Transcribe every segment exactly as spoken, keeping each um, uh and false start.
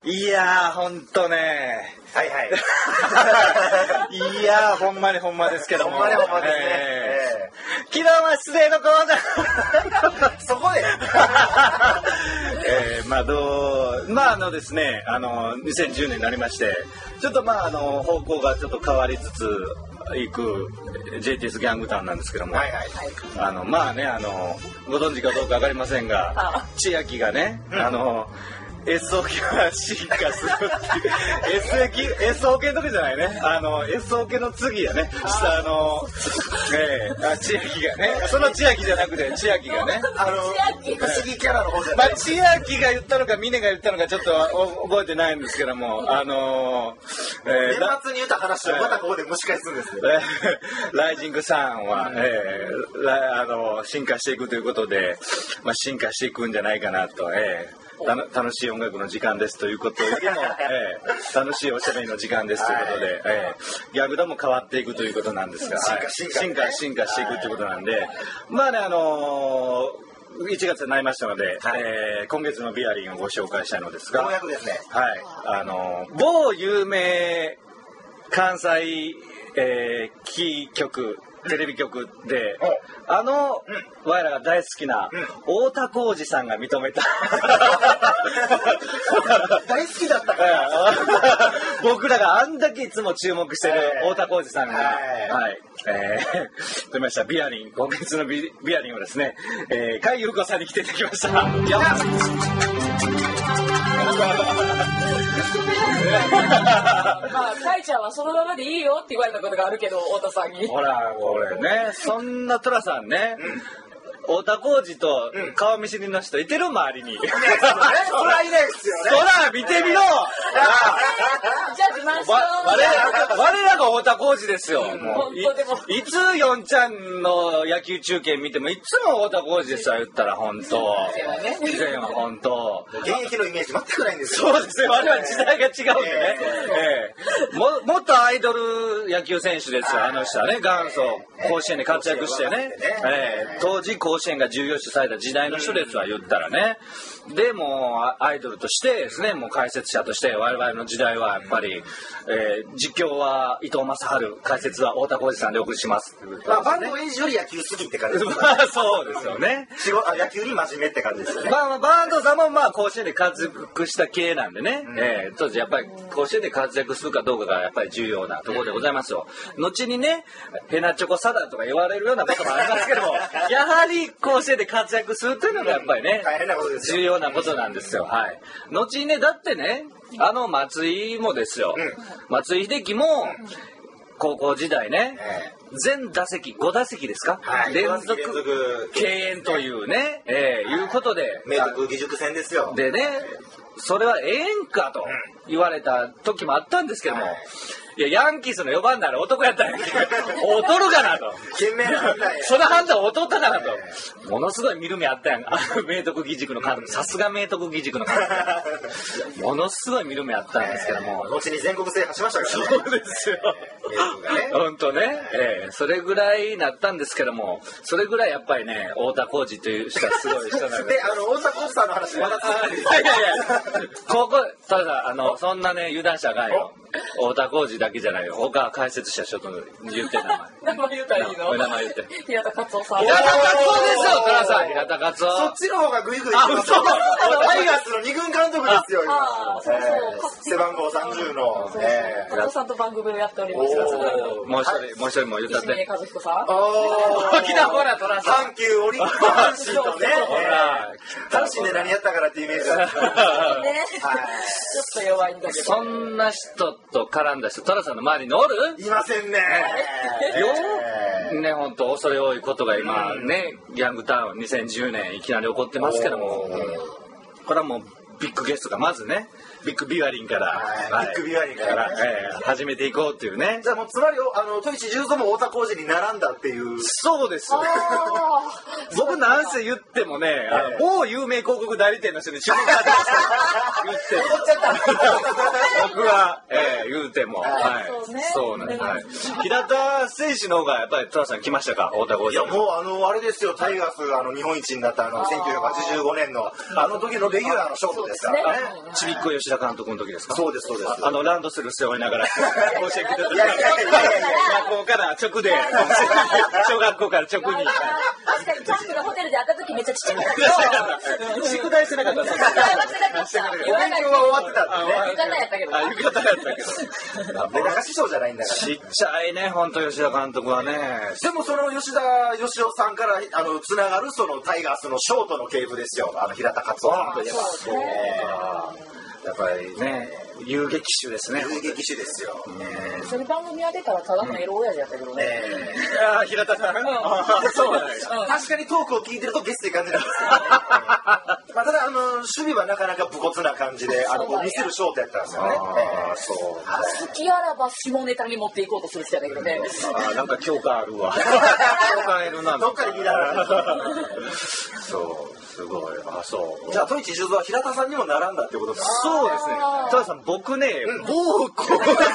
いやーほんとねはいはいいやーほんまにほんまですけどもほんまにほんまですね、 えー、昨日は失礼のコーナーそこでえー、まあどうまああのですねあのにせんじゅうねんになりましてちょっとまああの方向がちょっと変わりつついく ジェイティーエス ギャングタウンなんですけども、はいはい、あのまあねあのご存知かどうかわかりませんが千秋がね、うん、あのエスオーケー が進化するっていう エスオーケー の時じゃないねあの エスオーケー の次やね下あのええー、千秋がねその千秋じゃなくて千秋がねあの不思議キャラの方じゃない、まあ、千秋が言ったのか峰が言ったのかちょっと覚えてないんですけどもあのーえー、年末に言った話をまたここで蒸し返すんですよ、 えー、ライジングサンは、えー、あの進化していくということで、まあ、進化していくんじゃないかなと、えー楽しい音楽の時間ですということよりも、えー、楽しいおしゃべりの時間ですということで、えー、ギャグダも変わっていくということなんですが進化進化、 進化進化していくということなんでまあねあのー、いちがつになりましたので、はいえー、今月のビアリンをご紹介したいのですがようやくですね、 はいあのー、某有名関西、えー、キー局テレビ局で、うん、あの、うん、我らが大好きな、うん、太田浩二さんが認めた大好きだったから僕らがあんだけいつも注目してる太田浩二さんが、はいはいえー、出ましたビアリン今月の ビ, ビアリンをですね、えー、甲斐優子さんに来ていただきましたいやまあ、かいちゃんはそのままでいいよって言われたことがあるけど太田さんにほらこれねそんな寅さんね、うん太田浩二と顔見知りの人いてる周りに、うん、そらいないですよねそら見てみろじゃあ自慢しよう我ら我らが太田浩二ですよ、うん、もう い, でもいつよんちゃんの野球中継見てもいつも太田浩二ですよ言ったら本当以前は本当現役のイメージ全くないんですよそうですね我々時代が違うんでね、えーえー、も元アイドル野球選手ですよあの人はね元祖甲子園で活躍してね、えー、当時甲子園が重要視された時代の人ですわ言ったらねでもアイドルとしてですねもう解説者として我々の時代はやっぱり、えー、実況は伊藤正治解説は太田浩二さんでお送りします、 まあ、バンドエイジより野球好きって感じですねそうですよね野球に真面目って感じですよね、 まあ、まあバンドさんもまあ甲子園で活躍した系なんでね、うんえー、当時やっぱり甲子園で活躍するかどうかがやっぱり重要なところでございますよ、うん、後にねペナチョコサダとか言われるようなこともありますけどもやはり甲子園で活躍するというのがやっぱりね、うん、重要なことなんですよはい後にねだってねあの松井もですよ、うん、松井秀喜も高校時代ね、うん、全打席ご打席ですか、はい、連続敬遠というね、えー、いうことで明徳義塾戦ですよでねそれはええんかと言われた時もあったんですけども、はいいやヤンキースのよばんなら男やったんやけど劣るかなと賢明な判断やその判断劣ったかなと、えー、ものすごい見る目あったやん明徳義塾の監督さすが明徳義塾の監督ものすごい見る目あったんですけども、 えー、後に全国制覇しましたからねそうですよ本当ね、えー、それぐらいになったんですけどもそれぐらいやっぱりね太田浩二という人はすごい人なんですであの太田浩二さんの話まだ続くいやいやいやここただあのそんなね油断者がよ太田浩二だけじゃないよ他解説者ちょっと言って名前名前言ったらいいの名前言って平田勝夫さん平田勝夫ですよ寅さん平田勝夫そっちの方がグイグイタイガースのに軍監督ですよああそうそう背番号さんじゅうの勝夫さんと番組をやっておりますもう一人もう一人も言ったって石峰和彦さん沖縄ほら寅さん阪急オリックス阪神とね阪神で何やったからってイメージだったちょっと弱いんだけどそんな人と絡んだ人寅さんの周りにおるいませんねよね本当恐れ多いことが今ねギャングタウンにせんじゅうねんいきなり起こってますけどもこれはもうビッグゲストがまずねビッグビワリンから、 はい、ビッグビワリンから、 えー、始めていこうっていうねじゃあもうつまりあの戸市十三も太田浩二に並んだっていうそうですよ僕なんせ言ってもね、えー、某有名広告代理店の人に注目されてました言って踊っちゃった僕は、えー、言うても、はい、 そうねそうね、はい、平田選手の方がやっぱりトラさん来ましたか、太田浩いやもうあのあれですよ、タイガースがあの日本一になったあのせんきゅうひゃくはちじゅうごねんのあの時のレギュラーのショートですからね。 ちびっこ吉田監督の時ですか。 そうですそうです。 あのランドセル背負いながら甲子園来てた。 いやいやいやいや学校から直で小学校から直に。 確かにキャンプのホテルで会った時めっちゃちっちゃかったけど宿題してなかった。 宿題はしてなかった。 お勉強は終わってたんでね。 浴衣やったけど。 あ、浴衣やったけど。 メダカ師匠じゃないんだから。 ちっちゃいね、本当吉田監督はね。 でもその吉田義雄さんからあのつながるそのタイガースのショートの系譜ですよ。あの平田勝夫さんといえば。 そうね。 やっぱりね、遊撃手ですね。 遊撃手ですよ。 それ番組は出たらただのエロ親父やったけどね。 ああ、平田さん。そうなんです。 確かにトークを聞いてるとゲスって感じなんですけど。まあただあの守備はなかなか武骨な感じであの見せるショートやったんですよね。 ああ、そう。 好きあらば下ネタに持っていこうとする人やだけどね。 ああ、なんか共感あるわ。共感得るな。 どっかで見ながら。 そう、すごい。あ、そう。 じゃあトイチジュズは平田さんにも並んだってことですか。 そうですね。田さん、僕ね、某校大生の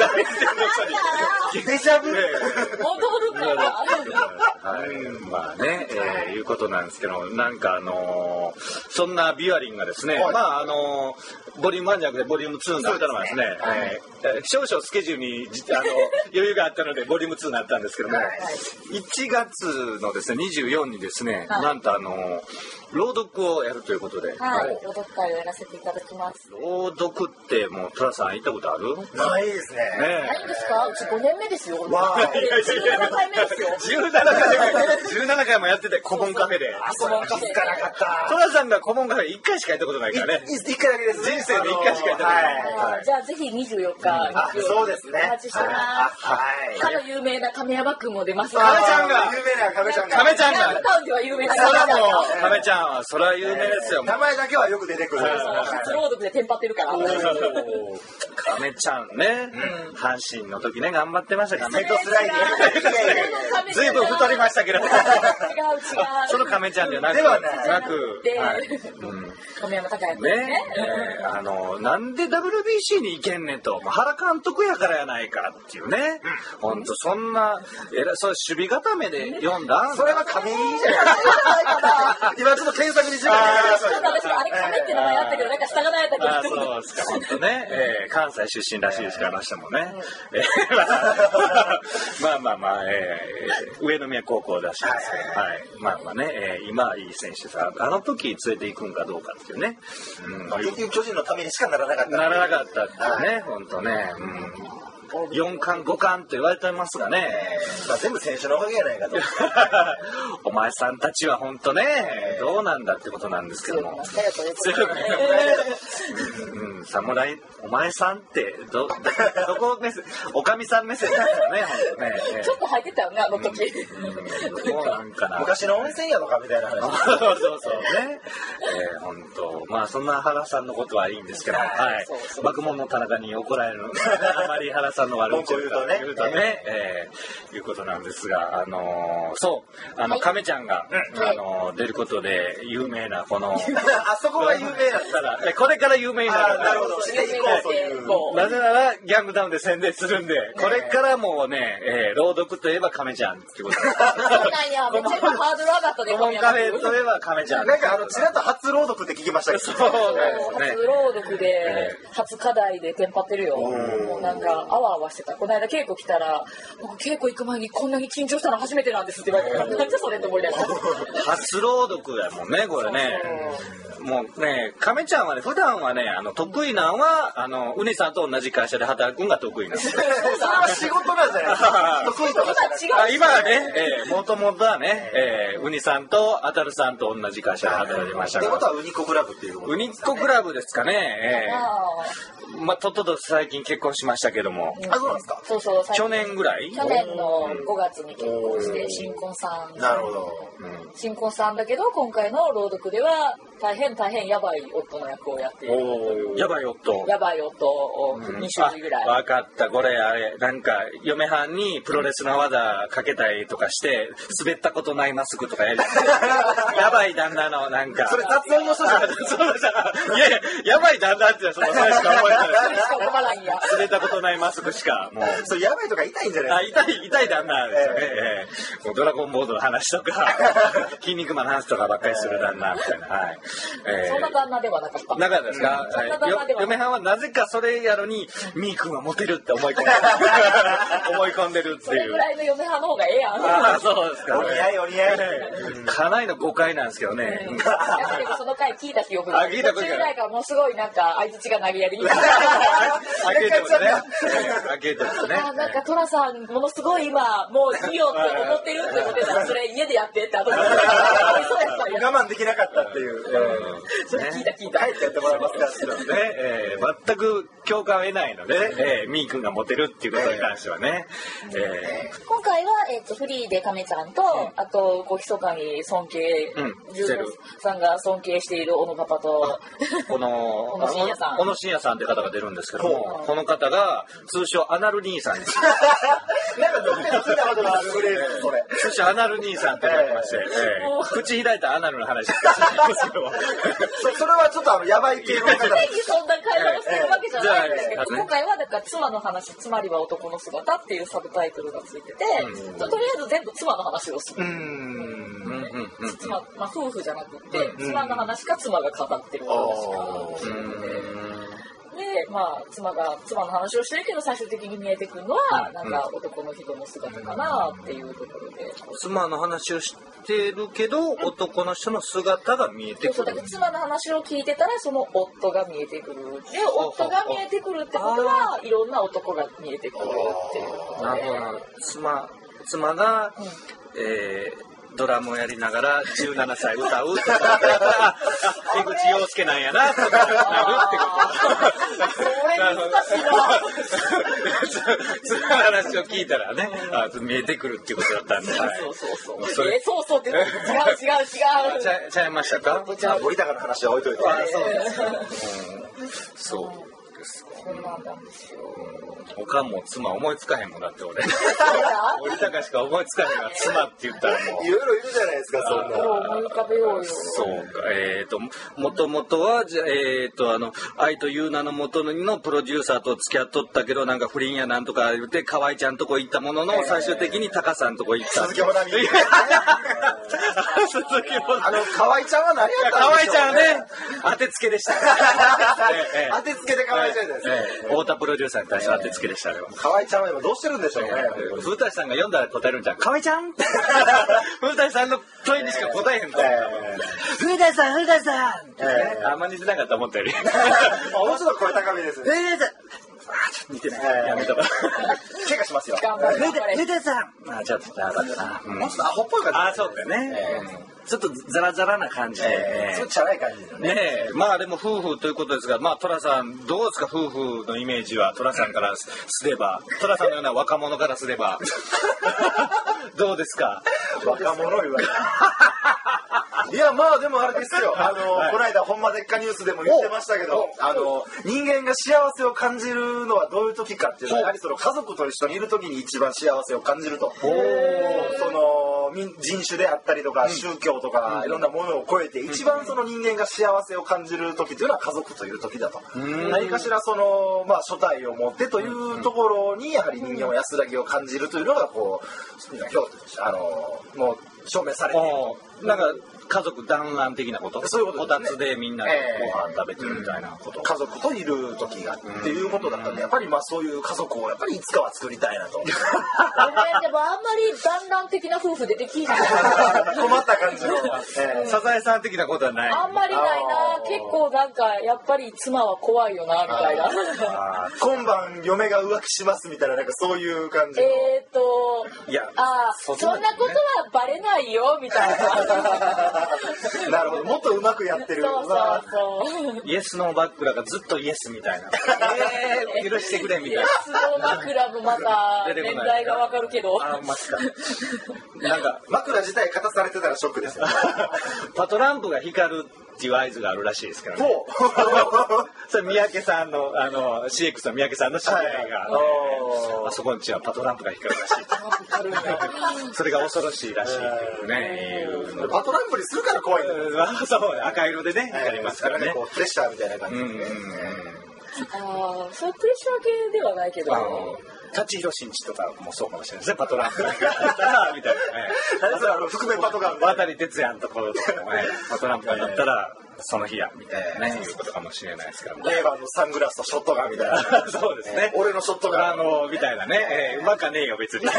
人にデジャブ。 戻るから。 はい、まあね、えー、いうことなんですけど、なんかあのー、そんなビワリンがですね、 はい、 まああのー、ボリュームワンじゃなくてボリュームツーになったのはですね、えー、少々スケジュールにあの余裕があったのでボリュームツーになったんですけども、はい、いちがつのですねにじゅうよっかにですね、はい、なんとあのー、朗読をやるということで、 はい、朗読会をやらせていただきます。 朗読ってもうトラさん行ったことある？ ないですね。 ね、ないんですか？うちごねんめですよ。 わあ、 じゅうななかいめですよ。 じゅうななかい、じゅうななかいもやってて、顧問カフェで。 顧問カフェ。行かなかった。 トラさんが顧問カフェいっかいしか行ったことないからね。 いっかいだけです。 人生でいっかいしか行ったことない。 じゃあぜひにじゅうよっか、 そうですね。 お待ちしてます。はい。かの有名な亀山くんも出ます。 亀ちゃんが。 有名な亀ちゃんが。 亀ちゃんが。 ヤングタウンでは有名な亀ちゃんが。亀ちゃんは、それは有名ですよ。 名前だけはよく出てくる。 初朗読でテンパってるから。 亀ちゃんね。阪神の時ね、頑張ってましたからね。 セットスライディング。 ずいぶん太りましたけど。違う違う。その亀ちゃんではなく。 ではなく。 亀山孝也ね。あの、なんで ダブリュービーシー に行けんねんと。原監督やからやないかっていうね。ほんと、そんな、えら、そう、守備固めで読んだそれは亀井じゃないかな。今ちょっと検索に自分であれ亀って名前あったけど、なんか下がないやったけど。 あ、そうですか、ほんとね。えー、関西出身らしいですから、あの人もね。まあまあまあ、えー、上宮高校らしいですけど、はい。まあまあね、えー、今いい選手さ、あの時連れて行くんかどうかっていうね。 うん。結局巨人のためにしかならなかった。 ならなかったっていうね、ほんとね。うん。よんかんごかんと言われてますがね、 まあ、全部選手のおかげやないかとお前さんたちは本当ねどうなんだってことなんですけども強くうん、侍お前さんってどどこ目線おかみさん目線ですよね本当ねちょっと入ってたよねあの時、 うん、どうなんかな昔の温泉宿かみたいな話そうそうそうね、えー、本当まあそんな原さんのことはいいんですけど、はい、爆問の田中に怒られるあまり原さんの悪口を言うとね、言うとね、えー、いうことなんですが、あのー、そう、あの、亀ちゃんが、あのー、出ることで有名な、この、 あそこが有名だったら、 これから有名になる。 なるほど、していこうという。 なぜなら、ギャングタウンで宣伝するんで、これからもうね、えー、朗読といえば亀ちゃんってことです。 そうなんや、めっちゃハードル上がったね、 顧問カフェといえば亀ちゃん。 なんか、あの、ちらっと初朗読って聞きましたけど。 そうですね。 初朗読で、初課題でテンパってるよ。もうなんか、あわあわしてた。この間稽古来たら、僕稽古行く前にこんなに緊張したの初めてなんですって言われたから、なんじゃそれって思いながら。 初朗読やもんね、これね。もうね、亀ちゃんはね、普段はね、あの、得意なんは、あの、うにさんと同じ会社で働くんが得意なんですよ。 それは仕事なんじゃないですか。得意とか違う。 今はね、えー、もともとはね、えー、うにさんとあたるさんと同じ会社で働いてましたから。 ってことはウニコクラブっていうことウニコクラブですかね。えー、まあ、とっとと最近結婚しましたけども。 あ、そうなんですか。 そうそう。 去年ぐらい？ 去年のごがつに結婚して新婚さん。 なるほど。 新婚さんだけど今回の朗読では大変大変やばい夫の役をやっている。 やばい夫。 やばい夫をに種類ぐらい。 分かった。これあれなんか嫁はんにプロレスの技かけたりとかして滑ったことないマスクとかやりやばい旦那のなんか。 それ雑音の人じゃない。 いやいややばい旦那ってそのそれしか思えない。 それしか思わないんや。 滑ったことないマスクしかもう。 それやばいとか痛いんじゃないですか。あ痛い痛い旦那ですよね。えー、もうドラゴンボードの話とか筋肉マンの話とかばっかりする旦那みたいな。はい。 えー、そんな旦那ではなかった。 なかったですか。うん、はい、嫁はんはなぜかそれやのにみーくんはモテるって思い込んでる思い込んでるっていう。 それぐらいの嫁はんの方がええやん。 あそうですか、 ね。お似合いお似合い。 かなりの誤解なんですけどね。 うん、でもその回聞いた記憶が。 あ聞いた記憶が。 ぐらいからもうすごいなんか相槌が投げやりに。 あけてますね。あけてますね。 あなんかトラさんものすごい今もういいよって思ってるってことでそれ家でやってって後で。 我慢できなかったっていう。 それ聞いた聞いた。 帰ってやってもらいますからね、えー、全く共感を得ないので、えー、みーくんがモテるっていうことに関してはね。 えー、今回は、えー、とフリーで亀ちゃんと、うん、あとこう密かに尊敬、うん、ジューさんが尊敬している小野パパとこの小野真也さん小野真也さんって方が出るんですけども、この方が通称アナル兄さんです。 なんかどっかで聞いたことがあるフレーズそれ。 通称アナル兄さんって言われまして、えー、口開いたアナルの話ですそれはちょっとあのヤバい系の方。 そんな会話をしてるわけじゃないんですけど、今回はだから妻の話つまりは男の姿っていうサブタイトルがついてて、うん、と, とりあえず全部妻の話をする。うん妻まあ、夫婦じゃなくて、うん、妻の話か妻が語ってる話かっていうので。でまあ、妻が妻の話をしてるけど最終的に見えてくるのは、うん、なんか男の人の姿かなっていうところで、 妻の話をしてるけど、うん、男の人の姿が見えてくる。 そうそうだから妻の話を聞いてたらその夫が見えてくるで夫が見えてくるってことはいろんな男が見えてくるっていうことで、 なるほど。妻妻が、うんえードラムをやりながらじゅうななさい歌うとか江口洋介なんやなとかなるってことそれ難しいなその話を聞いたらねあ見えてくるっていうことだったんで、はい、 そうそうそうそれそうそうって違う違う違うちゃちゃいましたか。 じゃあ森高の話は置いといて。 あそうです、うん、そうですそうなんですよ。 他も妻思いつかへんもんだって俺森高しか思いつかへんが妻って言ったらもういろいろいるじゃないですか。そんな思い浮かべようよ。 そうかえっ、ー、ともともとはじゃえっ、ー、とあの愛という名のもとのプロデューサーと付き合っとったけどなんか不倫やなんとか言って河合ちゃんとこ行ったものの、えー、最終的にタカさんとこ行った鈴木保奈美鈴木保奈美あの河合ちゃんは何やったんでしょうね。河合ちゃんね当てつけでしたえー、当てつけで河合ちゃんです、 えー、太田プロデューサーに対して当てつけでしたね。 河合ちゃんは今どうしてるんでしょうね。 古舘さんが読んだら答えるんじゃん。河合ちゃん古舘さんの問いにしか答えへんと、えー、古舘さん古舘さん、えー、あんま似てなかった思ったよりもうちょっと声高めですね。 古舘さんあちょっと似てない、えー、やめとこう怪我しますよ。 古舘さんあちょっとなかったな、 うん、もうちょっとアホっぽい感じ。 あそうだよね、えーちょっとザラザラな感じで、 えー、ちょっとチャラい感じでね。 ねえ、まあでも夫婦ということですが、まあトラさんどうですか夫婦のイメージはトラさんからすれば、トラさんのような若者からすればどうですか。 若者言われいやまあでもあれですよ。あの、はい、この間ほんまでっかニュースでも言ってましたけど、あの人間が幸せを感じるのはどういう時かっていうのはやはりその家族と一緒にいる時に一番幸せを感じると。その人種であったりとか宗教とかいろんなものを超えて一番その人間が幸せを感じる時というのは家族という時だと。何かしらそのまあ所帯を持ってというところにやはり人間は安らぎを感じるというのがこう今日あのもう証明されている。 なんか家族団らん的なこと。 そういうことですね。 こたつでみんなでご飯食べてるみたいなこと。 家族といる時がっていうことだったんで、やっぱりまあそういう家族をやっぱりいつかは作りたいなと。 でもあんまり団らん的な夫婦出てきない困った感じの、 えー、サザエさん的なことはない。 あんまりないな。結構なんかやっぱり妻は怖いよなみたいな。 今晩嫁が浮気しますみたいななんかそういう感じの。 えっといやあそんなことはバレないよみたいな。 なるほど、もっとうまくやってる。 そうそうそう。 イエスのバックラがずっとイエスみたいな。えー、許してくれみたいな。 イエスのバックラもまた年代がわかるけど。 あ、ました。なんか枕自体勝たされてたらショックですよ。 パトランプが光るっていう合図があるらしいですからね。それ三宅さんのあの シーエックス の三宅さんの知り合いが、はい、あそこにはパトランプが光るらしい。それが恐ろしいらしいっていうね。いうパトランプにするから怖いんだよ。 そう赤色でね光りますからね。 プレッシャーみたいな感じでね。 ああ、それプレッシャー系ではないけど。 舘ひろしんちとかもそうかもしれないですね。パトランプが光ったらみたいな。 何それあの覆面パトカー。 渡哲也のところとかもね、パトランプが鳴ったら。その日やみたいなね、いうことかもしれないですからね。 レイバーのサングラスとショットガンみたいな。 そうですね。 俺のショットガン。 あの、みたいなね、えー、うまかねえよ、別に。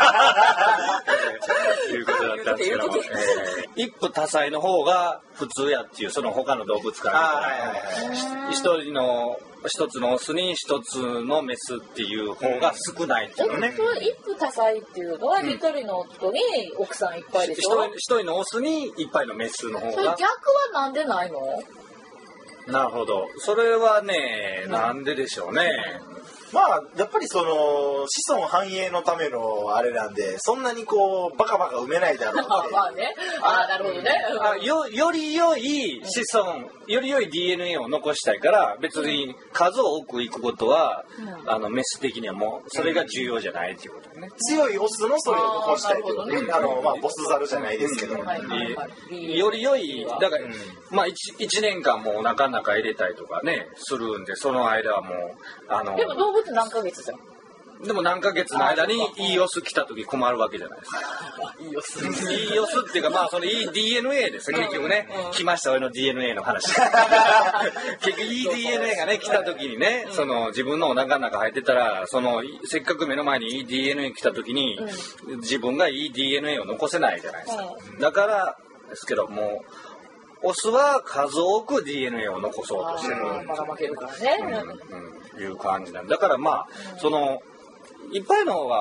いうことだったんですけど、えー、一夫多妻の方が普通やっていう、その他の動物から見たら、一人の、一つのオスに一つのメスっていう方が少ないっていうのね。 一夫多妻っていうのは一人の夫に奥さんいっぱいでしょ。 一人のオスにいっぱいのメスの方が。 それ逆はなんでないの？ なるほど。それはね、なんででしょうね。 まあやっぱりその子孫繁栄のためのあれなんでそんなにこうバカバカ埋めないだろうって。 まあね。ああなるほどね。 あよより良い子孫、より良い ディーエヌエー を残したいから別に数を多くいくことは、うん、あのメス的にはもうそれが重要じゃないっていうことね。 強いオスのそれを残したいってことね。あのまあボスザルじゃないですけど。 より良いだから、うん、まあ 1, 一年間もお腹の中入れたりとかねするんでその間はもうあの。 でも動物何ヶ月じゃん。 でも何ヶ月の間にいいオス来た時困るわけじゃないですか。 いいオス。 いいオスっていうかまあそのいい ディーエヌエー ですね結局ね、うん、来ました俺の ディーエヌエー の話。結局いい ディーエヌエー がね来た時にね、その自分のお腹の中入ってたらそのせっかく目の前にいい ディーエヌエー 来た時に、うん、自分がいい ディーエヌエー を残せないじゃないですか。うん、だからですけどもオスは数多く ディーエヌエー を残そうとしてる。 ばらまけるからね。 うん、うん、いう感じなんだ。だからまあ、うん、そのいっぱいの方が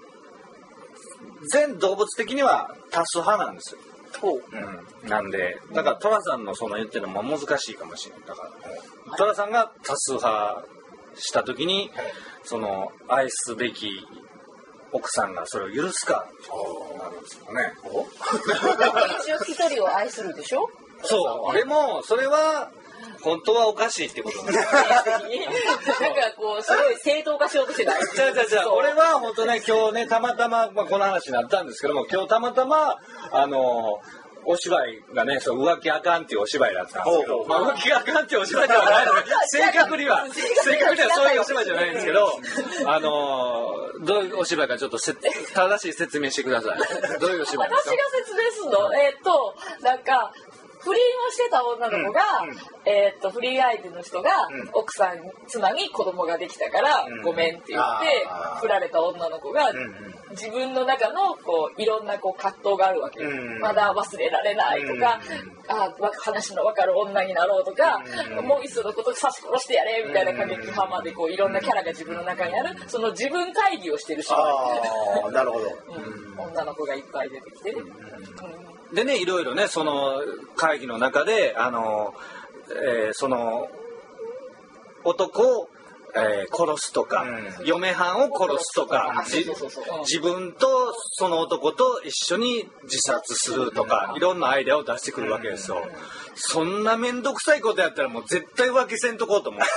全動物的には多数派なんですよ。うん、なんでだからトラさんのその言ってるのも難しいかもしれない。だからトラさんが多数派した時にその愛すべき奥さんがそれを許すかなるんですよね。 一応一人を愛するでしょ。 そうでもそれは本当はおかしいってことなんです。なんかこうすごい正当化しようとしてない。 じゃあじゃあじゃあ俺は本当ね今日ねたまたま、まあ、この話になったんですけども今日たまたまあのお芝居がねそう浮気あかんっていうお芝居だったんですけど、まあ、浮気あかんっていうお芝居ではないので正確には正確にはそういうお芝居じゃないんですけどあのどういうお芝居かちょっとせ正しい説明してください。どういうお芝居ですか？ 私が説明するのえー、っとなんか不倫をしてた女の子が、うんうん、えー、っと不倫相手の人が、うん、奥さん妻に子供ができたから、うん、ごめんって言って振られた女の子が、うんうん、自分の中のこういろんなこう葛藤があるわけ、うん、まだ忘れられないとか、うん、あ話の分かる女になろうとか、うん、もういっそのこと刺し殺してやれみたいな過激派までこういろんなキャラが自分の中にあるその自分会議をしてる人がなるほど、 うん、女の子がいっぱい出てきてね、うんうん、でねいろいろねその会議の中であの、えー、その男を、えー、殺すとか、うん、嫁はんを殺すとか、自分とその男と一緒に自殺するとか、うん、いろんなアイデアを出してくるわけですよ、うん、そんな面倒くさいことやったらもう絶対浮気せんとこうと思う、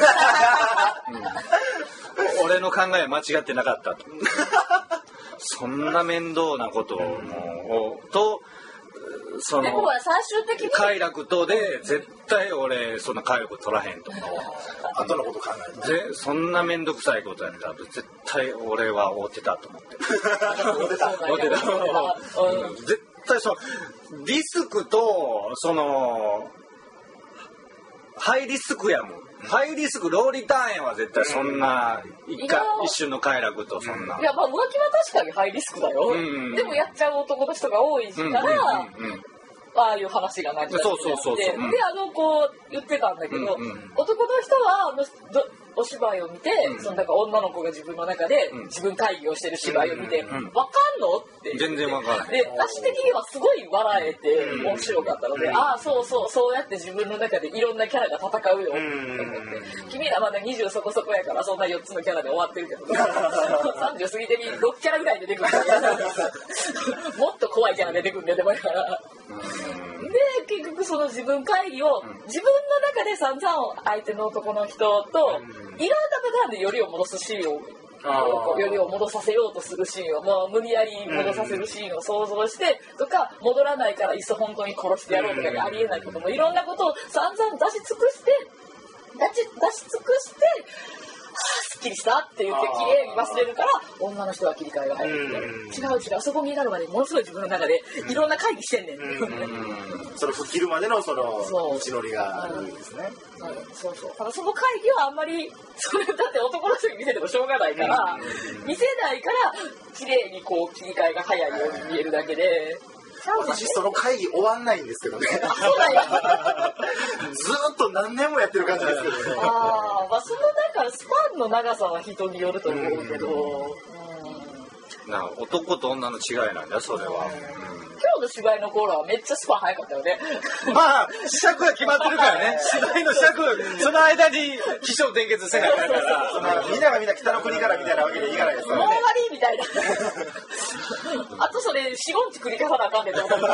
うん、俺の考えは間違ってなかったとそんな面倒なことをもうとそのでも最終的に快楽とで絶対俺そんな快楽取らへんと思う後のこと考えてでそんな面倒くさいことやったら絶対俺は会うてたと思って会うてた会うてた絶対そのリスクとそのハイリスクやもんハイリスクローリターンは絶対そんな一回一瞬の快楽とそんな、 いやまあ浮気は確かにハイリスクだよ、うん、でもやっちゃう男の人が多いから、うんうんうんうん、ああいう話がなっちゃってそうそうそうそう、 うん、であの子言ってたんだけど、うんうん、男の人はあのどお芝居を見て、うん、そのなんか女の子が自分の中で自分会議をしてる芝居を見て、うんうんうん、分かんのって全然分からないで私的にはすごい笑えて面白かったので、うん、ああそうそうそうやって自分の中でいろんなキャラが戦うよって思って、うん、君らまだにじゅうそこそこやからそんなよっつのキャラで終わってるけどさんじゅう過ぎてにろくキャラぐらい出てくるんだもっと怖いキャラ出てくるんででもいいから、 うんで結局その自分会議を自分の中で散々相手の男の人といろんなパターンでよりを戻すシーンをよりを戻させようとするシーンをもう無理やり戻させるシーンを想像してとか戻らないからいっそ本当に殺してやろうとかありえないこともいろんなことを散々出し尽くして出し、出し尽くしてはあすっきりしたって言って綺麗に忘れるから女の人は切り替えが入るって違う違うそこに至るまでものすごい自分の中でいろんな会議してんねんってそれ吹っ切るまでのその道のりがあるんですね。 そうそうただその会議はあんまりそれだって男の人に見せてもしょうがないから見せないから綺麗にこう切り替えが早いように見えるだけで私その会議終わんないんですけどね。 そうだよずーっと何年もやってる感じですけどね。 ああ、まあそのだからスパンの長さは人によると思うけど、 うん、な男と女の違いなんだそれは。 今日の芝居の頃はめっちゃスパン早かったよね。 まあ尺が決まってるからね。芝居の尺その間に起承転結せないから。 そのみんながみんな北の国からみたいなわけにいかないですからね。 もう終わりみたいな。あとそれよん、ごんち繰り返さなあかんねんって思った。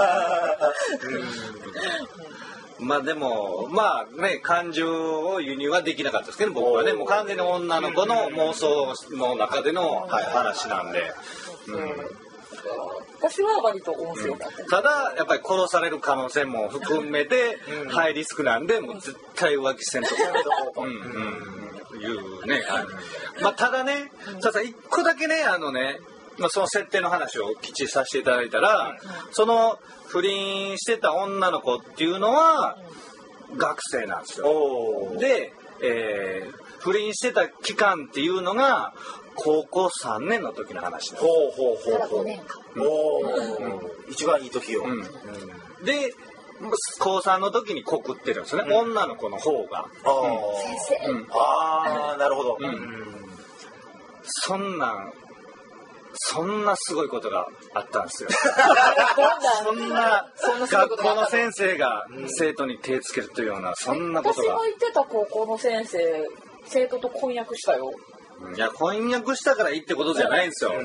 まあでもまあね感情を輸入はできなかったですけど僕はねもう完全に女の子の妄想の中での話なんで、うん、 私は割と面白かった、うん、 ただやっぱり殺される可能性も含めてハイリスクなんでもう絶対浮気せんとこうん、うん、いうね、まあただねただ一個だけねあのねまあ、その設定の話をきっちりさせていただいたら、うん、その不倫してた女の子っていうのは学生なんですよ。で、えー、不倫してた期間っていうのが高校さんねんの時の話なんです。 ほうほうほうほう。ごねんか。うん、一番いい時よ。うんうん、 で高さんの時に告ってるんですよね、うん、女の子の方が。 先生。 うん、ああなるほど。 うんうん、そんなんそんなすごいことがあったんですよ。そんな学校の先生が生徒に手つけるというようなそんなことが。 私が行ってた高校の先生生徒と婚約したよ。 いや婚約したからいいってことじゃないんですよ。うん、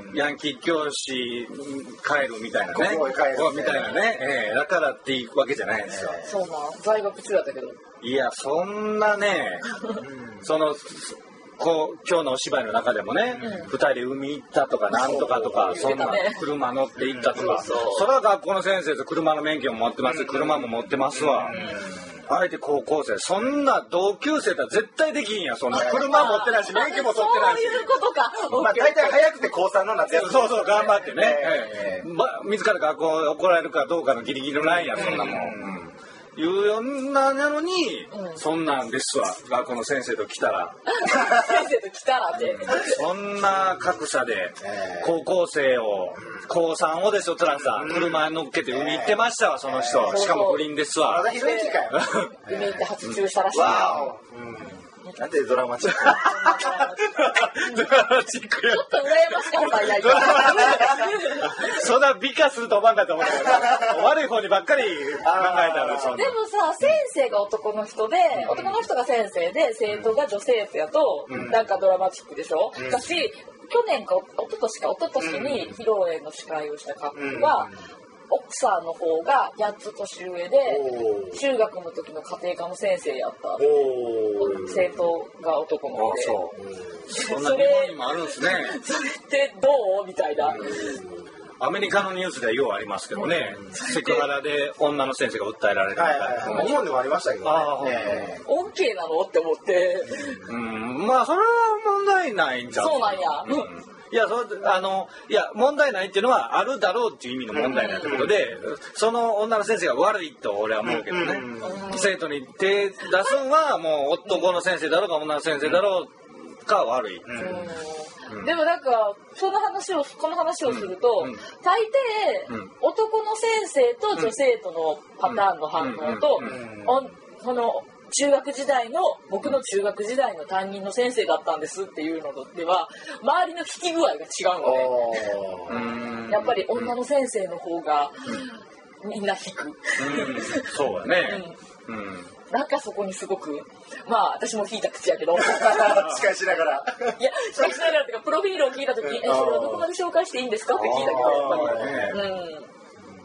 ヤンキー教師帰るみたいなね。ここ帰るみたいなね、えー。だからっていいわけじゃないんですよ。 そうな在学中だったけど。 いやそんなねその。こう今日のお芝居の中でもね、うん、ふたりで海行ったとかなんとかとかそんな車乗って行ったとか、それは学校の先生と車の免許も持ってます、車も持ってますわ。あえて高校生そんな同級生とは絶対できんやそんな車持ってないし免許も取ってないし。 そういうことか。 まあ大体早くて高さんの夏休み。 そうそう頑張ってね。えー、ま自ら学校怒られるかどうかのギリギリのラインやそんなもん。うんいうようなのに、うん、そんなんですわ学校の先生と来たら先生と来たらってそんな格差で高校生を高さんをですよトランさん車に乗っけて海行ってましたわその人しかも不倫ですわ海行って初中したらしいわなんでドラマチックドラマチックやちょっと羨ましかったいやいやそんな美化すると思うんだと思うけど悪い方にばっかり考えたらでもさ先生が男の人で、うん、男の人が先生で生徒が女生徒やと、うん、なんかドラマチックでしょ、うん、私去年か一昨年か一昨年に披露宴の司会をしたカップルは、うん奥さんの方がやっつ年上で中学の時の家庭科の先生やった生徒が男の子でそんな日本にもあるんですねそれってどうみたいなアメリカのニュースではようありますけどね、うん、セクハラで女の先生が訴えられるみたいな、はいはい、日本でもありましたけど、ね、あ、 えー、OK なのって思ってうんまあそれは問題ないんじゃんそうなんや、 うんいやそあのいや問題ないっていうのはあるだろうっていう意味の問題なんてことで、うん、その女の先生が悪いと俺は思うけどね、うん、生徒に手出すのはもう男の先生だろうか女の先生だろうか悪い、 うんうん、でもなんかその話をこの話をすると、うん、大抵、うん、男の先生と女生徒のパターンの反応と、この中学時代の僕の中学時代の担任の先生だったんですっていうのでは周りの聞き具合が違うので、やっぱり女の先生の方がみんな引く、うん、 そうだね、うんうん、 なんかそこにすごくまあ私も聞いた口やけど司会しながらいや司会しながらっていうかプロフィールを聞いた時にえそれはどこまで紹介していいんですかって聞いたけどやっぱり、ねうん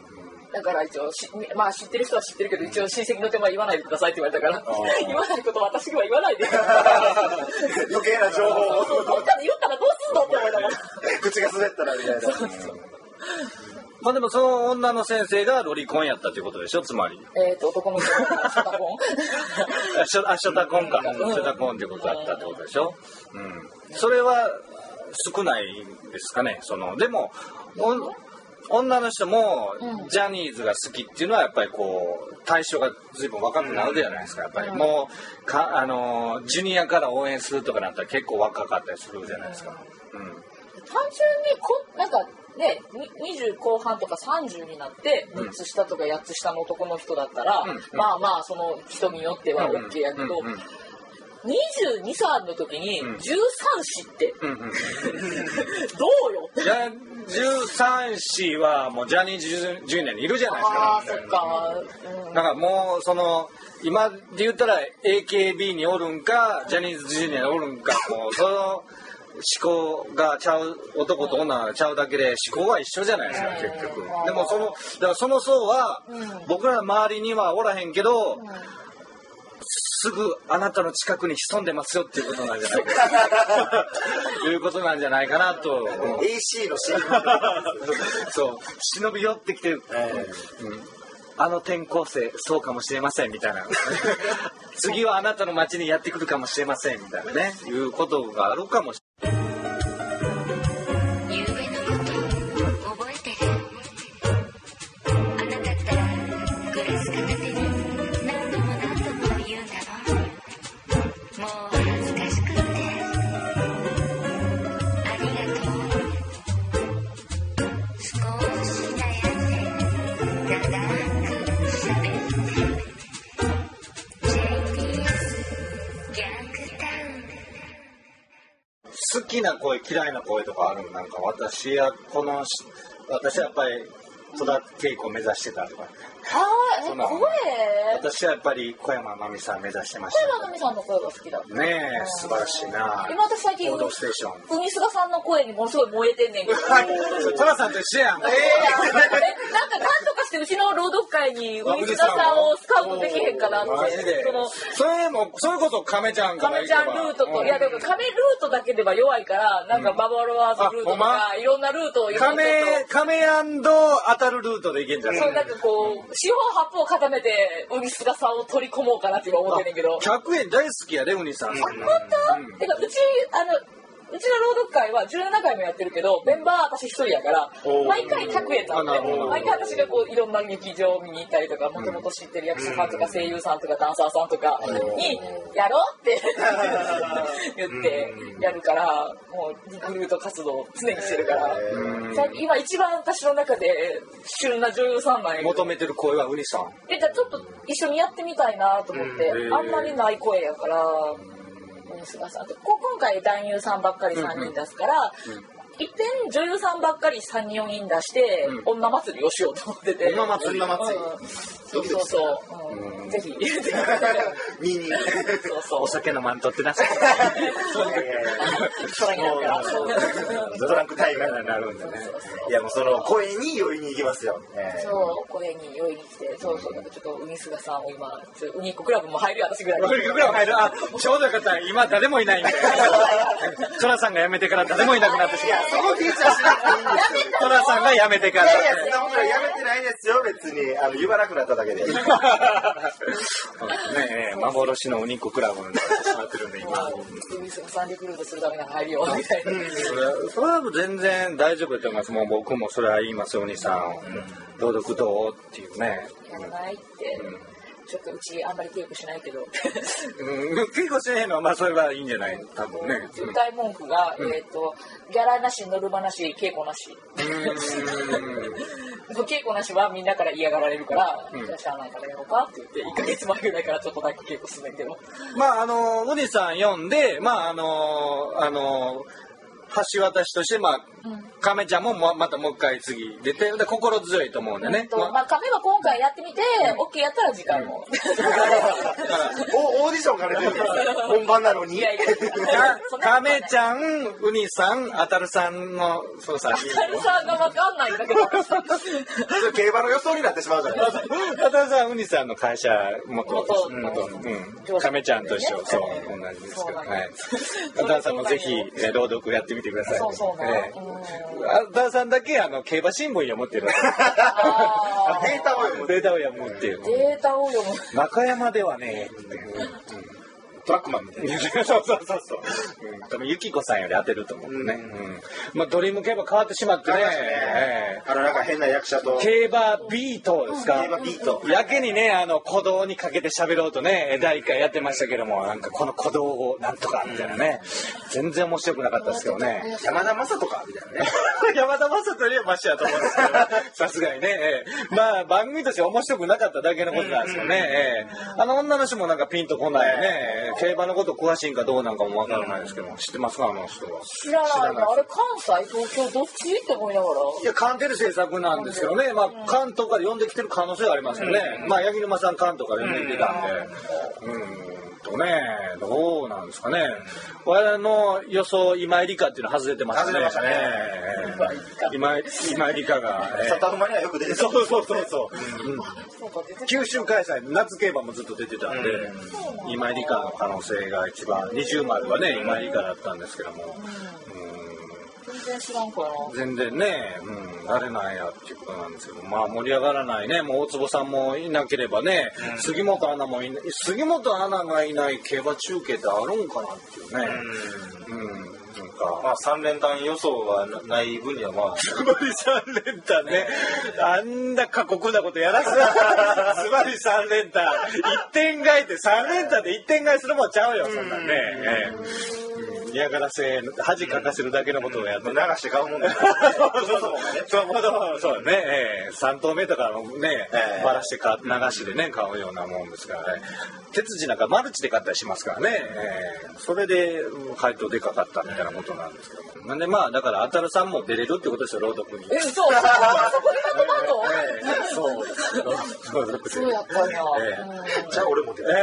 だから一応し、まあ知ってる人は知ってるけど、一応親戚の手前言わないでくださいって言われたから、言わないことを私には言わないで。 余計な情報を。 どっかで言ったらどうすんのって思いながら。 口が滑ったらみたいな。そうそう。 まあでもその女の先生がロリコンやったっていうことでしょ、つまり。 えっと、男の人がショタコンあ、ショタコンか。ショタコンってことだったってことでしょ。うん。それは少ないですかね。その、でも、女の人もジャニーズが好きっていうのはやっぱりこう対象が随分若くなるじゃないですか。やっぱりもうかあのジュニアから応援するとかなったら結構若かったりするじゃないですか。うん、単純にこなんかねにじゅう後半とかさんじゅうになってみっつ下とかやっつ下の男の人だったら、うん、まあまあその人によっては OK やけど。うんうんうんうんにじゅうにさいの時にじゅうさん子って、うんうん、どうよじゃじゅうさん子はもうジャニーズじゅうねんにいるじゃないですか。 あそっか、 うん、だからもうその今で言ったら エーケービー におるんかジャニーズじゅうねんにおるんかもうその思考がちゃう男と女がちゃうだけで思考は一緒じゃないですか結局。でもそのだからその層は僕らの周りにはおらへんけど、うんすぐあなたの近くに潜んでますよっていうことなんじゃないかいうことなんじゃないかなと。 エーシー のシーンそう忍び寄ってきてる、えーうん、あの転校生そうかもしれませんみたいな次はあなたの町にやってくるかもしれませんみたいなねいうことがあるかもしれない。好きな声嫌いな声とかあるの？なんか私はこの私はやっぱり戸田恵子を目指してたとか。 ああ、声？ 私はやっぱり小山真美さん目指してました。 小山真美さんの声が好きだ。 ねえ、素晴らしいな。 今私最近報道ステーション。 海菅さんの声にものすごい燃えてんねんけど。 トラさんと一緒やん。えー、 なんか何とかしてうちの朗読会に海菅さんをスカウトできへんかなって。 マジで。そのそれもそれこそ亀ちゃんから。 亀ちゃんルートと、いやでも亀ルートだけでは弱いからなんかババロワーズルートとかいろんなルートを亀亀当たるルートでいけんじゃない。 そうなんかこう四方八方固めて海菅さんを取り込もうかなって今思ってんねんけど。 ひゃくえん大好きやでウニさん。 あ、本当？てかうちあのうちの朗読会はじゅうななかいもやってるけどメンバー私一人やから毎回ひゃくえんなんで毎回私がこういろんな劇場見に行ったりとかもともと知ってる役者さんとか声優さんとかダンサーさんとかにやろうって言ってやるからもうリクルート活動を常にしてるから今一番私の中で旬な女優さんなんや。 求めてる声はウニさん。 えじゃあちょっと一緒にやってみたいなと思ってあんまりない声やから。菅さんと今回男優さんばっかりさんにん出すから、うんうん、いっぺん女優さんばっかりさんにんよにん出して、うん、女祭りをしようと思ってて。 女祭り女祭り、うん、そうそうそう、うん、ぜひ見にそうそうお酒のマントってなさいトラになるからドランクタイガーになるんでね。いやもうその声に酔いに行きますよ、 えー、そう声に酔いに来てそうそうなんかちょっと海菅さんを今ウニッコクラブも入るよ私ぐらい。 ウニッコクラブ入る。あちょうどよかった今誰もいないんでトラさんが辞めてから誰もいなくなってしまう。 いやそこフィーチャーしなくていいんですよ。 トラさんが辞めてから。 いやいやそんなことは辞めてないですよ別にあの言わなくなっただけで。ねえ幻のウニッコクラブになってしまってるんで今。 海菅さんリクルートするために入るよみたいな。 それはそれは全然大丈夫だと思います。もう僕もそれは言いますよお兄さん。朗読どうっていうね。 やらないって。ちょっとうちあんまり稽古しないけど、 うん、稽古しないのはまあそれはいいんじゃない多分ね。 絶対文句が、うん、えっ、ー、とギャラなしノルマなし稽古なし。稽古なしはみんなから嫌がられるから、うん、じゃあしゃあないからやろうかって言っていっかげつまえぐらいからちょっとだけ稽古するんだけど。 まああのウニさん読んでまああのあの橋渡しとして、まあ、亀ちゃんもまたもう一回次出て、で心強いと思うんでね。 まあ、亀は今回やってみて、オッケーやったら次回も。 オーディションから出てる本番なのに。 亀ちゃん、ウニさん、あたるさんの、そうさ。 あたるさんがわかんないんだけど。 競馬の予想になってしまうじゃないですか。 あたるさん、ウニさんの会社元、元、うん、亀ちゃんと一緒、そう、同じですけど、はい。あたるさんもぜひ、朗読やってみてください。 そうそうね。 あたるさんだけ、あの、競馬新聞読むっていうの。データを読む。 データを読むっていう。 データを読む。 中山ではね、 トラックマンみたいな。 そうそうそうそう。多分ユキコさんより当てると思うね。まあドリーム競馬変わってしまってね。 あのなんか変な役者と。 競馬ビートですか。 競馬ビート。 やけにね、あの鼓動にかけて喋ろうとね、だいいっかいやってましたけども、なんかこの鼓動をなんとかみたいなね。全然面白くなかったですけどね。 山田正人かみたいなね。 山田正人よりはマシやと思うんですけど、さすがにね。まあ番組として面白くなかっただけのことなんですよね。あの女の人もなんかピンとこないよね。競馬のこと詳しいんかどうなんかもわからないですけど、知ってますかあの人は。 知らないの。あれ関西東京どっちって思いながら。 いや関係で制作なんですけどね。まあ関東から呼んできてる可能性がありますよね。まあ八木沼さん関東から呼んできてたんで。うんとね、どうなんですかね。我の予想今井理香っていうの外れてましたね。 外れましたね。 今井今井理香が。 サタフマにはよく出てた。 そうそうそうそう。九州開催夏競馬もずっと出てたんで、今井理香の可能性が一番二重丸はね今井理香だったんですけども。 全然知らんからな。 全然ね、うん、誰なんやっていうことなんですけど、まあ盛り上がらないね。もう大坪さんもいなければね、うん、杉本アナもいない、杉本アナがいない競馬中継ってあるんかなっていうね。うん。うん、なんかまあ三連単予想がない分にはまあ。 ズバリ三連単ね。あんな過酷なことやらせズバリ三連単。一点買いって三連単で一点買いするもんちゃうよ、そんなんね。ええ嫌がらせ恥かかせるだけのことをやって流して買うもんだよ。 そうそうね、えー、さん頭目とかね、えー、ばらしてか流しでね買うようなもんですからね。鉄次なんかマルチで買ったりしますからね、えー、それで配当でかかったみたいなことなんですけども。なんでまあだからあたるさんも出れるってことですよ朗読に。 えそうそこでまとまんの？そうそうそうやったんや。 じゃあ俺も出る。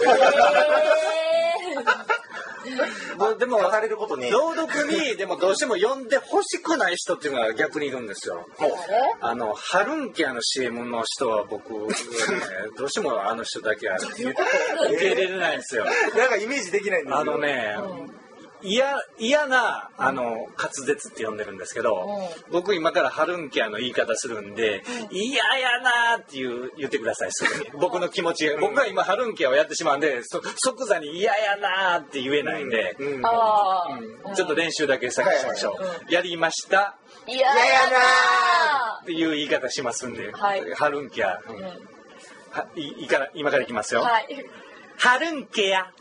でも語れることに朗読にでもどうしても読んで欲しくない人っていうのが逆にいるんですよ。あのハルンケアの シーエム の人は僕、ね、どうしてもあの人だけは受け入れれないんですよ。 なんかイメージできないんですよ。 あのね、嫌嫌なあの滑舌って呼んでるんですけど、うん、僕今からハルンケアの言い方するんで、うん、嫌やなーっていう言ってくださいすぐに。僕の気持ち、僕が今ハルンケアをやってしまうんで、そ即座に嫌やなーって言えないんで、うんうん、ちょっと練習だけ先しましょう。はいはい、やりました。 嫌やなーっていう言い方しますんで、はい、ハルンケア、うん、はいいから今からいきますよ。はい、ハルンケア。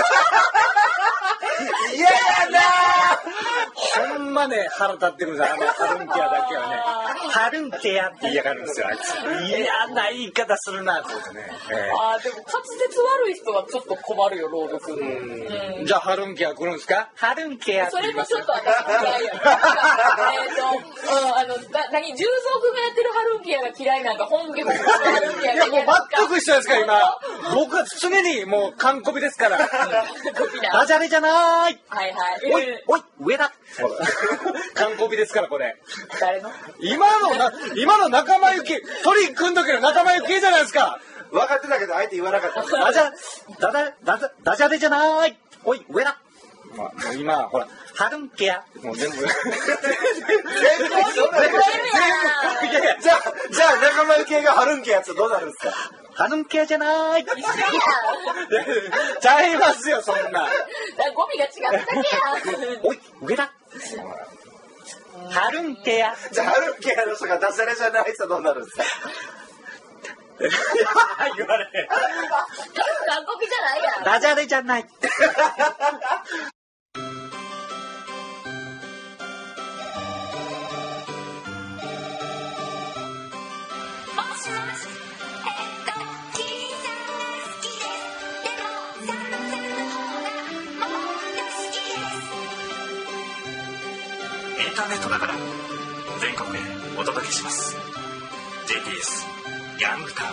嫌やなほんまね腹立ってくるんですよ。あのハルンケアだけはねハルンケアって言いやがるんですよあいつ。嫌な言い方するなってことね、 えー、あでも滑舌悪い人はちょっと困るよ朗読。 うんじゃあハルンケア来るんですか。ハルンケアそれもちょっと私嫌いや。えっと、うん、あのな何重蔵君がやってるハルンケアが嫌いなんか本家もハルンケアが嫌い。 いやもう全く一緒ですから今。僕は常にもう完コピですから。ダジャレじゃない。はいはいはい。 おいおい上だ。完コピですからこれ。 誰の？ 今のな今の仲間由紀鳥組んどけの仲間由紀じゃないですか。 分かってたけどあえて言わなかった。 ダジャダダダダダジャレじゃない。おい上だ。まあ、今ほらハルンケアもう全部全部全部じゃあじゃあ仲間由紀がハルンケアってどうなるんですか。 ハルンケアじゃない。一緒や。ちゃいますよそんな。 語尾が違っただけや。 おい上だ。ハルンケア。 じゃあハルンケアの人がダジャレじゃない人どうなるんですか。 言われ。 完コピじゃないや。 ダジャレじゃない。 ターネットだから全国でお届けします。 ジェイティーエス ヤングタウ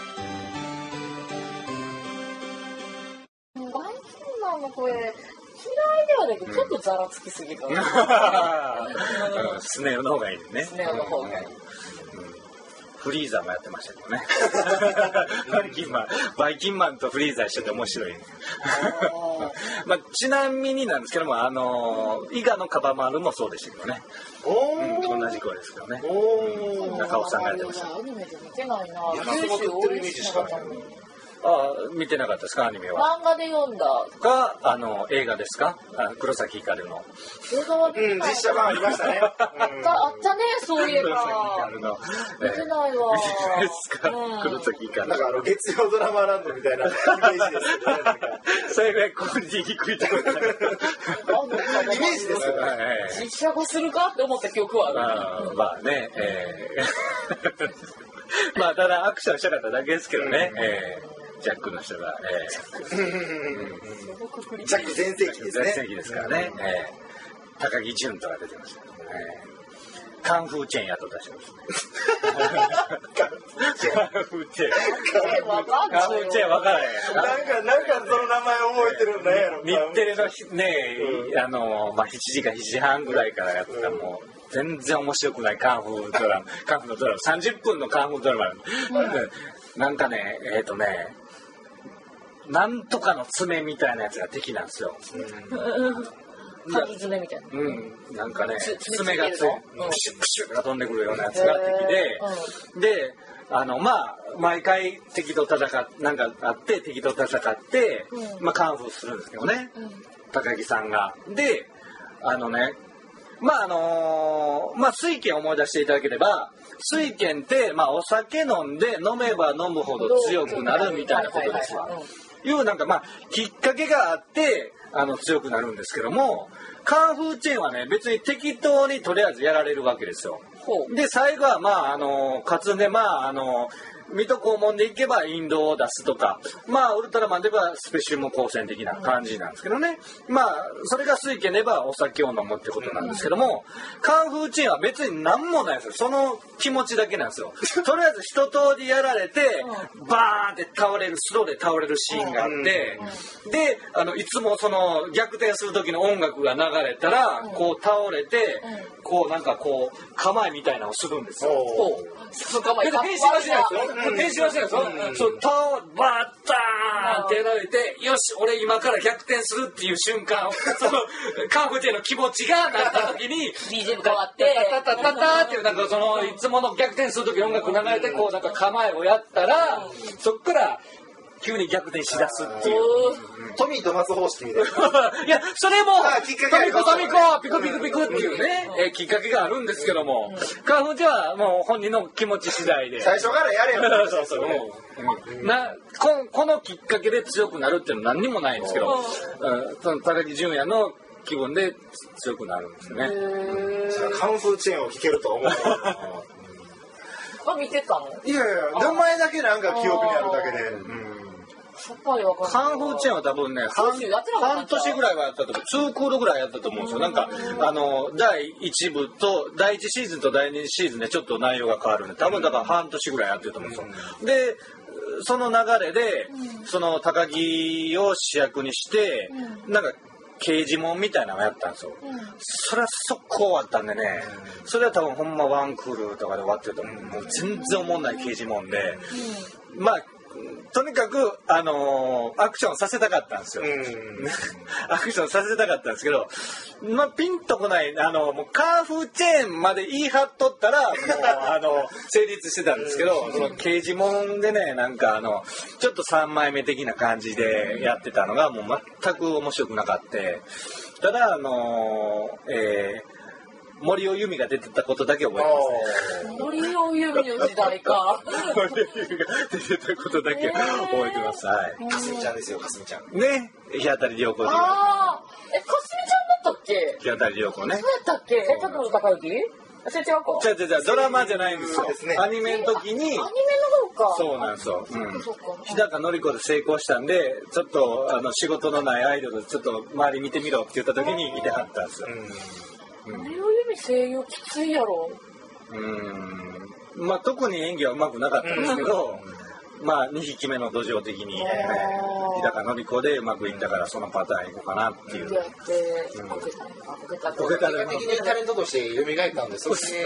ン。バイキンマンの声嫌いではだけどちょっとざらつきすぎかな。 スネ夫の方がいいね。 スネ夫の方がいい。 フリーザもやってましたけどね。バイキンマン、バイキンマンとフリーザ一緒で面白い。まあちなみになんですけども、あの伊賀のカバマルもそうでしたけどね。うん、同じ声ですけどね。中尾さんがやってました。 アニメで見てないな。 やってるイメージしかない。 ああ、見てなかったですか、アニメは。 漫画で読んだ。 か、あの映画ですか、あ黒崎光の。 映画は見てない。 うん、実写版ありましたね。 あった、あったね、そういえば。 黒崎光の。 見てないわ。 見てないですか、黒崎光。 なんかあの月曜ドラマランドみたいなイメージですよね。 それぐらいクオリティ低いところ。 イメージですよね。 実写化するかって思った記憶はある。まあね、えー、まあただアクションしたかっただけですけどね。えージャックの人が、えー、 ジャック全盛期ですね。 全盛期ですからね。えー、高木純とか出てました、ね。えー、カンフーチェーンやっと出しました。カンフーチェーン。 カンフーチェーン分からへん。 なんかなんかその名前覚えてるんだよ。 日テレのね、あのまあしちじかしちじはんぐらいからやったもう全然面白くないカンフードラマ、カンフーのドラマさんじゅっぷんのカンフードラマ。なんかね、えっとね。なんとかの爪みたいなやつが敵なんですよ。 かぎ爪みたいな。 うん、なんかね、爪がつい、プシュプシュが飛んでくるようなやつが敵で、で、あのまあ毎回敵と戦っなんかあって敵と戦って、まあカンフーするんですけどね、高木さんが。で、あのね、まああのまあ水拳を思い出していただければ。水拳ってまあお酒飲んで飲めば飲むほど強くなるみたいなことですわ。いうなんかまあきっかけがあってあの強くなるんですけども、カンフーチェーンはね別に適当にとりあえずやられるわけですよ。で最後はまああの勝つんでまああの水戸黄門でいけばインドを出すとか、まあウルトラマンではスペシウム光線的な感じなんですけどね。まあそれが水拳ではお酒を飲むってことなんですけども、カンフーチェーンは別に何もないですよ。その気持ちだけなんですよ。とりあえず一通りやられてバーンって倒れる、スローで倒れるシーンがあって、であのいつもその逆転する時の音楽が流れたらこう倒れてこうなんかこう構えみたいなのをするんですよ。 そこまで変身はしないですよ。変身はしないですよ。そう、タオバッターンってやられて、よし、俺今から逆転するっていう瞬間、そのカンフーチェーンの気持ちがなった時に、 ビージーエム 変わって、 タタタタタっていうなんかそのいつもの逆転する時音楽流れてこうなんか構えをやったら、そっから急に逆転しだすっていう。 トミーと松方式みたいな。 いや、それも、 きっかけトミコトミコ、ピクピクピクっていうね、えきっかけがあるんですけども、カンフーチェーンはもう本人の気持ち次第で。 最初からやれよ。 そうそう。なこ、このきっかけで強くなるっていうのは何にもないんですけど、うん、その高木純也の気分で強くなるんですね。 カンフーチェーンを聴けると思う。 あ、見てたの？ いやいや、名前だけなんか記憶にあるだけで。 カンフーチェーンは多分ね、半, 半年ぐらいはやったと思う。ツークールぐらいやったと思うんですよ。なんか、あの、だいいち部と、だいいちシーズンとだいにシーズンでちょっと内容が変わるんで、多分だから半年ぐらいやってると思うんですよ。で、その流れで、その高木を主役にして、なんか、刑事門みたいなのをやったんですよ。それは速攻終わったんでね、それは多分ほんまワンクールとかで終わってると思う。もう全然思んない刑事門で、まあ、とにかく、あのー、アクションさせたかったんですよ。アクションさせたかったんですけど、まあ、ピンとこない、あの、もうカンフーチェーンまで言い張っとったら、もう、あの、成立してたんですけど、その刑事門でね、なんかあの、ちょっとさんまいめ的な感じでやってたのが、もう全く面白くなかった。ただ、あのー、えー、森尾由美が出てたことだけ覚えてますね。 森尾由美の時代か。 森尾由美が出てたことだけ覚えてます。はい。 かすみちゃんですよ、かすみちゃん。 ね、日当たり良子で。 ああ、え、かすみちゃんだったっけ？ 日当たり良子ね。 そうやったっけ？え、高野孝之？それ違うか？ 違う違う違う、ドラマじゃないんですよ。 ですね。 アニメの時に。 アニメの方か。 そうなんですよ。うん。日高のり子で成功したんで、ちょっとあの仕事のないアイドルちょっと周り見てみろって言った時にいてはったんですよ。うん。 羽生由美声優きついやろ。 うーん、まあ特に演技はうまくなかったんですけど、まあにひきめの土壌的に、えー、日高のり子でうまくいったからそのパターンいこうかなっていう。 やってこけたね。こけた。 こけたね。 的にタレントとして蘇ったんで、そして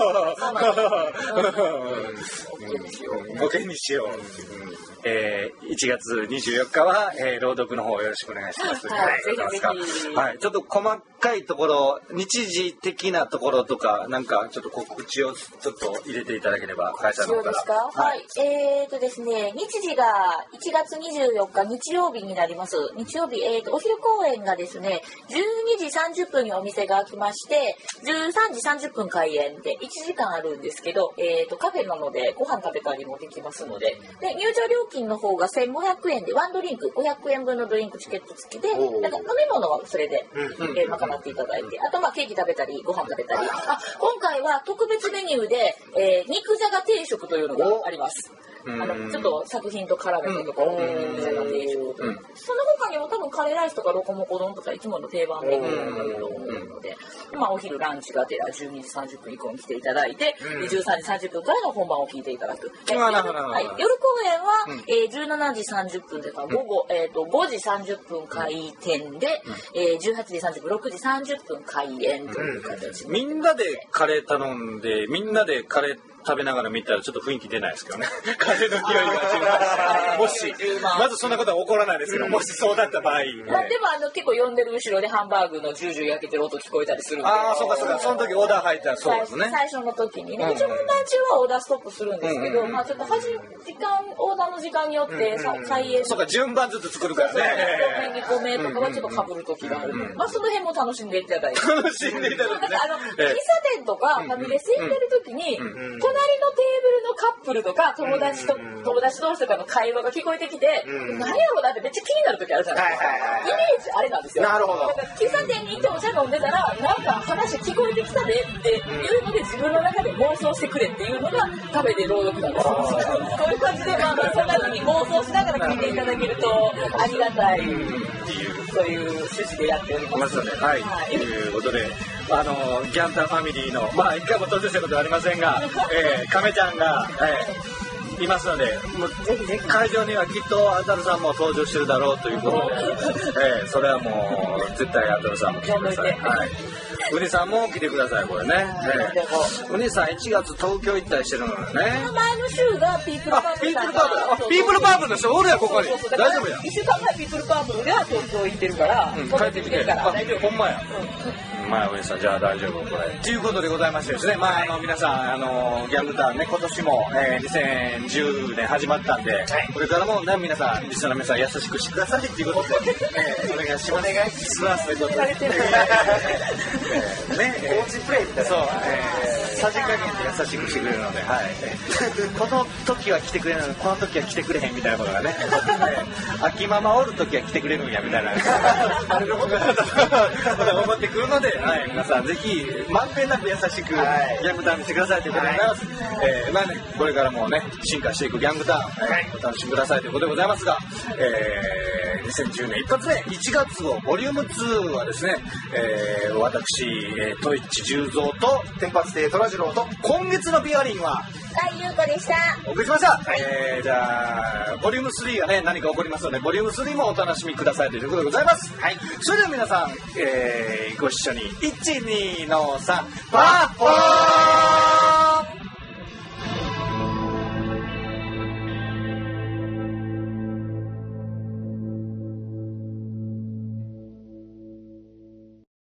ボケにしよう。えー、いちがつにじゅうよっかは、えー、朗読の方よろしくお願いします。 はい、ぜひぜひ。 はい、ちょっと細かいところ、日時的なところとか、なんかちょっと告知をちょっと入れていただければ、会社の方から。 そうですか。はい。えーとですね、日時がいちがつにじゅうよっか日曜日になります。日曜日、えーと、お昼公演がですね、じゅうにじさんじゅっぷんにお店が開きまして、じゅうさんじさんじゅっぷん開演でいちじかんあるんですけど、えーと、カフェなのでご飯食べたりもできますので、で、入場料金の方がせんごひゃくえんで、ワンドリンク、ごひゃくえんぶんのドリンクチケット付きで、なんか飲み物はそれで、えー、賄っていただいて、あとまあケーキ食べたり、ご飯食べたり、あ、今回は特別メニューで、えー、肉じゃが定食というのがあります。あのちょっと作品と絡めたところで肉じゃが定食と、うん、その他にも多分カレーライスとかロコモコ丼とかいつもの定番メニューがあると思うので、まあお昼ランチがてらじゅうにじさんじゅっぷん以降に来ていただいて、うん、じゅうさんじさんじゅっぷんからの本番を聞いていただく。夜、はい、夜公演は、うん、えー、じゅうしちじさんじゅっぷんでか午後、えー、とごじさんじゅっぷん開店で、うん、えー、じゅうはちじさんじゅっぷんろくじさんじゅっぷん開演という形で、 うん、みんなでカレー頼んでみんなでカレー食べながら見たらちょっと雰囲気出ないですけどね。カレーの勢いが違う。もしまずそんなことは起こらないですけど、うん、もしそうだった場合、 まあ、でもあの結構呼んでる後ろでハンバーグのジュージュー焼けてる音聞こえたりするんで、 ああそうかそうか、その時オーダー入ったらそうですね。 最初の時にね、うん、一応本番中はオーダーストップするんですけど、うんうん、まあちょっとはじ時間オーダーの時間によって、うんうん、再演そうか順番ずつ作るからね。 にこめとかはちょっと被る時がある、うんうん、まあその辺も楽しんでいただいて、 楽しんでいただいて、ね、 あの喫茶店とかファミレス行ってる時に、うんうん、隣のテーブルのカップルとか友達と、うん、友達同士とかの会話が聞こえてきて、うん、何やろうなってめっちゃ気になる時あるじゃないですか、はいはいはい、イメージあれなんですよ。 なるほど。 喫茶店に行ってお茶飲んでたらなんか話聞こえてきたでっていうので自分の中で妄想してくれっていうのがカフェで朗読なんですよ。そういう感じで、まあ、まあそんな風に妄想しながら聞いていただけるとありがたいっていうそういう趣旨でやっております。 ね、はい、はい、ということであのギャンタファミリーのまあ一回も登場したことはありませんが、えー、亀ちゃんが、えー、いますので、もうぜひぜひ会場にはきっとアタルさんも登場してるだろうということで、えー、それはもう絶対アタルさんも来てください。はい。ウニさんも来てくださいこれね。えー、ウニさんいちがつ東京行ったりしてるのよね。 前の週がピープルパープルさんがピープルパープルの人おるやここに。大丈夫や。 いっしゅうかんまえピープルパープルが東京行ってるから、 うん、帰ってきてるから大丈夫。ほんまや。うん、まあウニさんじゃあ大丈夫これ。ということでございましてですね。まああの皆さんあのギャングターンね今年も、えー、にせんじゅうねん始まったんで、はい、これからもね皆さんリスナーの皆さん優しくしてくださいっていうことで、えー、お願いします。お願いしますということで。ね。 オーチプレイみたいな。 そう、えー、さじ加減で優しくしてくれるので、はい、この時は来てくれるのにこの時は来てくれへんみたいなことがね、秋ママおる時は来てくれるんやみたいなあれのことが思ってくるので、はい、皆さんぜひまんべんなく優しくギャングターンにしてくださいということでございます、はい、えー、まあね、これからもね進化していくギャングターン、はい、お楽しみくださいということでございますが、えー、にせんじゅうねん一発目いちがつ号ボリュームツーはですね、えー、私、えー、トイッチ十三と天発亭虎次郎と今月のビアリンは大優子でした。 お送りしました、はい、えー、じゃあボリュームスリーがね何か起こりますのでボリュームスリーもお楽しみくださいということでございます、はい、それでは皆さん、えー、ご一緒にいちにのさんパーフォー